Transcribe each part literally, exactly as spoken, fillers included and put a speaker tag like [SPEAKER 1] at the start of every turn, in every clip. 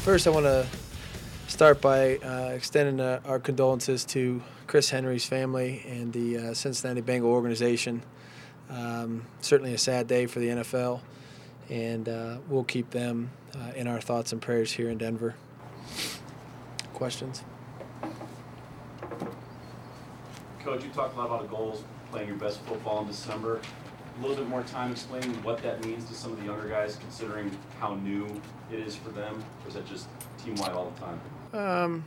[SPEAKER 1] First, I want to start by uh, extending uh, our condolences to Chris Henry's family and the uh, Cincinnati Bengal organization. Um, certainly a sad day for the N F L, and uh, we'll keep them uh, in our thoughts and prayers here in Denver. Questions?
[SPEAKER 2] Coach, you talked a lot about the goals, playing your best football in December. A little bit more time explaining what that means to some of the younger guys, considering how new it is for them, or is that just team-wide all the time?
[SPEAKER 1] Um,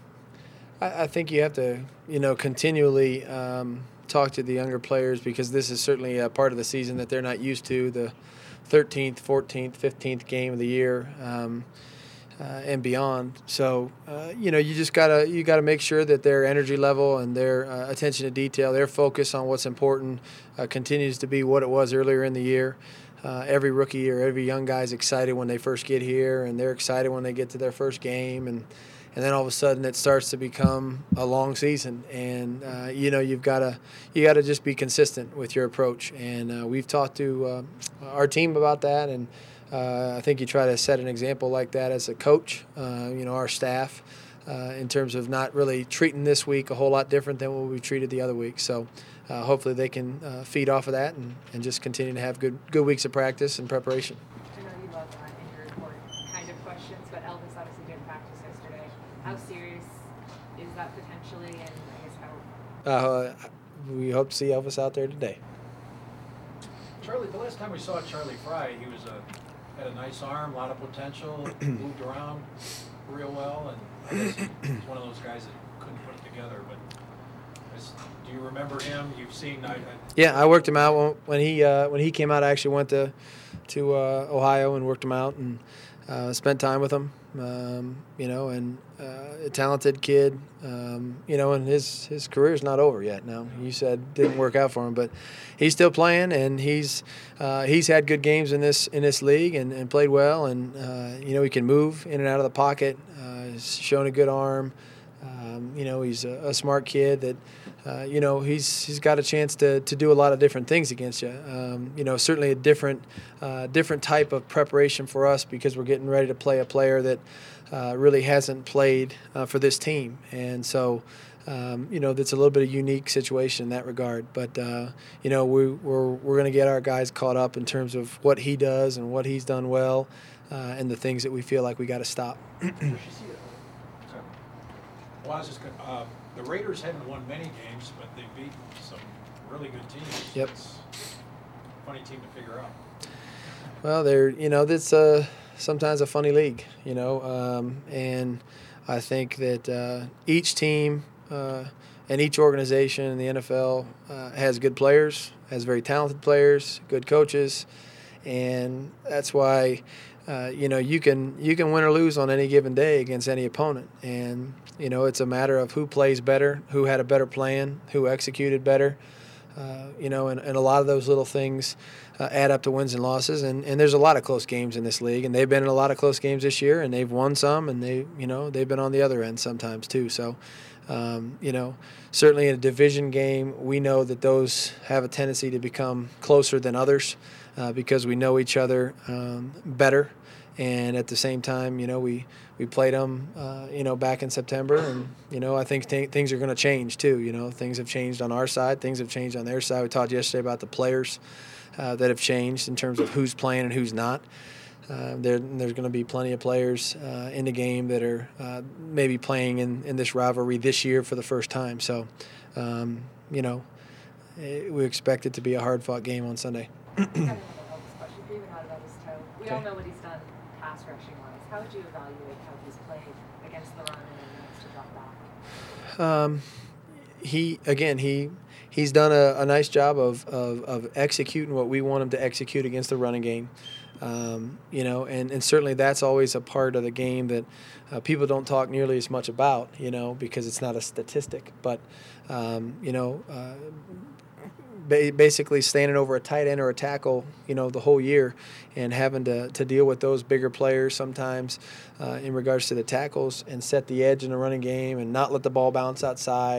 [SPEAKER 1] I, I think you have to, you know, continually um, talk to the younger players, because this is certainly a part of the season that they're not used to, the thirteenth, fourteenth, fifteenth game of the year. Um, Uh, and beyond. So, uh, you know, you just gotta you gotta make sure that their energy level and their uh, attention to detail, their focus on what's important, uh, continues to be what it was earlier in the year. Uh, every rookie or every young guy is excited when they first get here, and they're excited when they get to their first game, and and then all of a sudden it starts to become a long season. And uh, you know, you've gotta you gotta just be consistent with your approach. And uh, we've talked to uh, our team about that, and Uh, I think you try to set an example like that as a coach, uh, you know, our staff, uh, in terms of not really treating this week a whole lot different than what we treated the other week. So uh, hopefully they can uh, feed off of that and, and just continue to have good good weeks of practice and preparation.
[SPEAKER 3] I know you love uh, in your report kind of questions, but Elvis obviously did practice yesterday. How serious is that potentially, and I guess how?
[SPEAKER 1] Uh, we hope to see Elvis out there today.
[SPEAKER 4] Charlie, the last time we saw Charlie Frye, he was a had a nice arm, a lot of potential, moved around real well, and I guess he's one of those guys that couldn't put it together. But is, do you remember him? You've seen? I, I,
[SPEAKER 1] yeah, I worked him out when, when he uh, when he came out. I actually went to to uh, Ohio and worked him out and uh, spent time with him. Um, you know, and uh, a talented kid. Um, you know, and his his career's not over yet. Now, you said didn't work out for him, but he's still playing, and he's uh, he's had good games in this in this league and, and played well. And uh, you know, he can move in and out of the pocket. Uh, he's shown a good arm. Um, you know, he's a, a smart kid that. Uh, you know, he's he's got a chance to, to do a lot of different things against you. Um, you know, certainly a different uh, different type of preparation for us, because we're getting ready to play a player that uh, really hasn't played uh, for this team, and so um, you know, that's a little bit of a unique situation in that regard. But uh, you know, we, we're we're going to get our guys caught up in terms of what he does and what he's done well, uh, and the things that we feel like we got to stop.
[SPEAKER 4] Well, I was just gonna, uh, the Raiders haven't won many games, but they beat some really good teams.
[SPEAKER 1] Yep.
[SPEAKER 4] It's a funny team to figure out.
[SPEAKER 1] Well, they're, you know, that's uh, sometimes a funny league, you know, um, and I think that uh, each team uh, and each organization in the N F L uh, has good players, has very talented players, good coaches, and that's why, uh, you know, you can you can win or lose on any given day against any opponent, and you know, it's a matter of who plays better, who had a better plan, who executed better. Uh, you know, and, and a lot of those little things uh, add up to wins and losses. And, and there's a lot of close games in this league, and they've been in a lot of close games this year, and they've won some, and they, you know, they've been on the other end sometimes too. So, um, you know, certainly in a division game, we know that those have a tendency to become closer than others uh, because we know each other um, better. And at the same time, you know, we, we played them, uh, you know, back in September. And, you know, I think t- things are going to change too. You know, things have changed on our side. Things have changed on their side. We talked yesterday about the players uh, that have changed in terms of who's playing and who's not. Uh, there, there's going to be plenty of players uh, in the game that are uh, maybe playing in, in this rivalry this year for the first time. So, um, you know, it, we expect it to be a hard-fought game on Sunday.
[SPEAKER 3] We all know what he's done pass rushing wise. How would you evaluate how he's played against the run and then needs to drop back?
[SPEAKER 1] Um, he again he he's done a, a nice job of, of of executing what we want him to execute against the running game. Um, you know, and, and certainly that's always a part of the game that uh, people don't talk nearly as much about, you know, because it's not a statistic. But, um, you know, uh, ba- basically standing over a tight end or a tackle, you know, the whole year and having to, to deal with those bigger players sometimes uh, in regards to the tackles and set the edge in the running game and not let the ball bounce outside.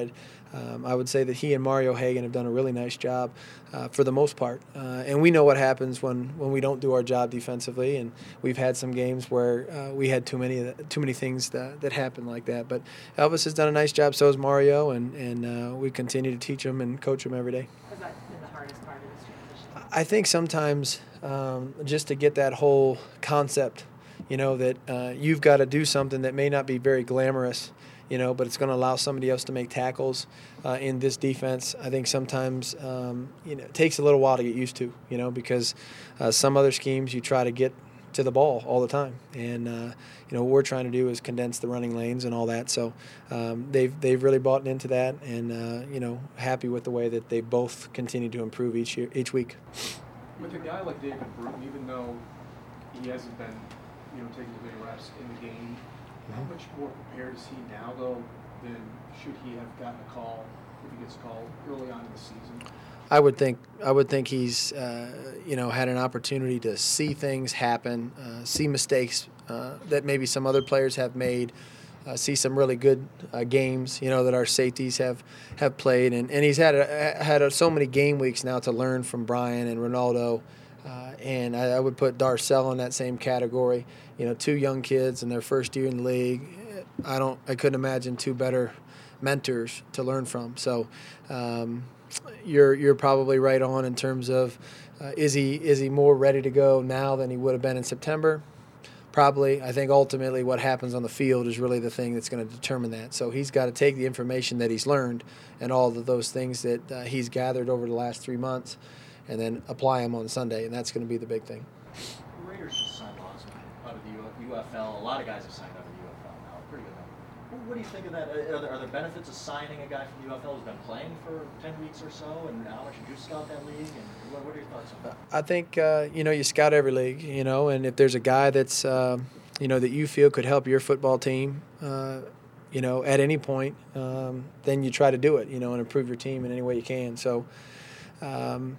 [SPEAKER 1] um, I would say that he and Mario Hagan have done a really nice job uh, for the most part. Uh, and we know what happens when, when we don't do our job defensively, and we've had some games where uh, we had too many of the, too many things that, that happen like that. But Elvis has done a nice job, so has Mario, and, and uh, we continue to teach him and coach him every day.
[SPEAKER 3] Has that been the hardest part of this transition?
[SPEAKER 1] I think sometimes um, just to get that whole concept, you know, that uh, you've got to do something that may not be very glamorous, you know, but it's going to allow somebody else to make tackles uh, in this defense. I think sometimes, um, you know, it takes a little while to get used to, you know, because uh, some other schemes you try to get to the ball all the time. And, uh, you know, what we're trying to do is condense the running lanes and all that. So um, they've they've really bought into that, and, uh, you know, happy with the way that they both continue to improve each year, each week.
[SPEAKER 5] With a guy like David Bruton, even though he hasn't been, you know, taking as many reps in the game, how much more prepared is he now, though, than should he have gotten a call, if he gets called early on in the season?
[SPEAKER 1] I would think I would think he's uh, you know had an opportunity to see things happen, uh, see mistakes uh, that maybe some other players have made, uh, see some really good uh, games you know that our safeties have have played, and, and he's had a, had a, so many game weeks now to learn from Brian and Ronaldo, uh, and I, I would put Darcel in that same category. You know, two young kids in their first year in the league. I don't I couldn't imagine two better mentors to learn from. So. Um, You're you're probably right on in terms of uh, is he is he more ready to go now than he would have been in September? Probably. I think ultimately what happens on the field is really the thing that's going to determine that. So he's got to take the information that he's learned and all of those things that uh, he's gathered over the last three months, and then apply them on Sunday, and that's going to be the big thing.
[SPEAKER 6] The Raiders just signed Osman out of the U F L. A lot of guys have signed out of the U F L now. Pretty good number. What do you think of that? Are there, are there benefits of signing a guy from the U F L who's been playing for ten weeks or so? And how much did you scout that league? And what, what are your thoughts on that?
[SPEAKER 1] I think, uh, you know, you scout every league, you know, and if there's a guy that's, uh, you know, that you feel could help your football team, uh, you know, at any point, um, then you try to do it, you know, and improve your team in any way you can. So um,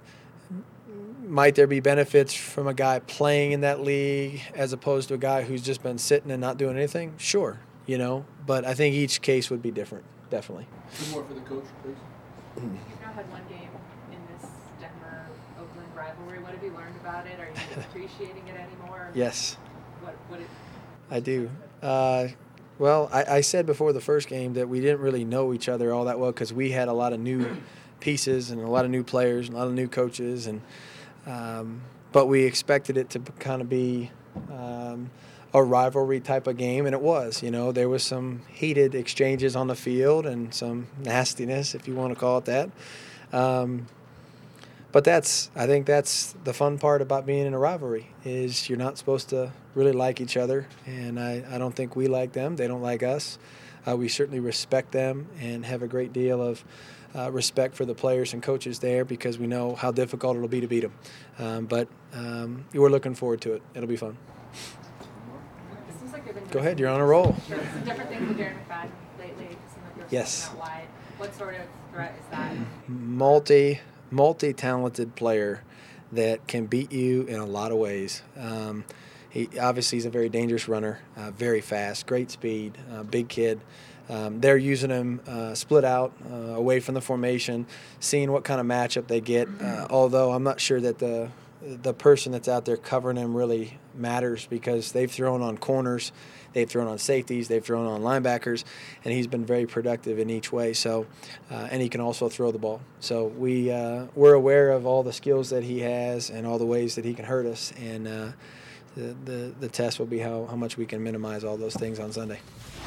[SPEAKER 1] might there be benefits from a guy playing in that league as opposed to a guy who's just been sitting and not doing anything? Sure. You know, but I think each case would be different, definitely.
[SPEAKER 5] Two more for the coach, please.
[SPEAKER 3] You've now had one game in this Denver-Oakland rivalry. What have you learned about it? Are you appreciating it anymore?
[SPEAKER 1] Yes.
[SPEAKER 3] What, what it,
[SPEAKER 1] I do. Uh, well, I, I said before the first game that we didn't really know each other all that well because we had a lot of new pieces and a lot of new players, and a lot of new coaches, and um, but we expected it to kind of be um, a rivalry type of game, and it was. You know, there was some heated exchanges on the field and some nastiness, if you want to call it that. Um, but that's, I think that's the fun part about being in a rivalry is you're not supposed to really like each other, and I, I don't think we like them. They don't like us. Uh, we certainly respect them and have a great deal of uh, respect for the players and coaches there because we know how difficult it'll be to beat them. Um, but um, we're looking forward to it. It'll be fun.
[SPEAKER 3] it seems like they've been
[SPEAKER 1] Go
[SPEAKER 3] doing
[SPEAKER 1] ahead,
[SPEAKER 3] some
[SPEAKER 1] you're on a roll.
[SPEAKER 3] Sure, some different things with Darren McFadden lately. It seems like they're
[SPEAKER 1] Yes.
[SPEAKER 3] stepping out wide. What sort of threat is that?
[SPEAKER 1] multi multi-talented player that can beat you in a lot of ways. Um, he obviously he's a very dangerous runner, uh, very fast, great speed, uh, big kid. Um, they're using him uh, split out uh, away from the formation, seeing what kind of matchup they get. Uh, although I'm not sure that the the person that's out there covering him really matters because they've thrown on corners, they've thrown on safeties, they've thrown on linebackers, and he's been very productive in each way. So, uh, and he can also throw the ball. So we uh, we're aware of all the skills that he has and all the ways that he can hurt us. And uh, the, the the test will be how how much we can minimize all those things on Sunday.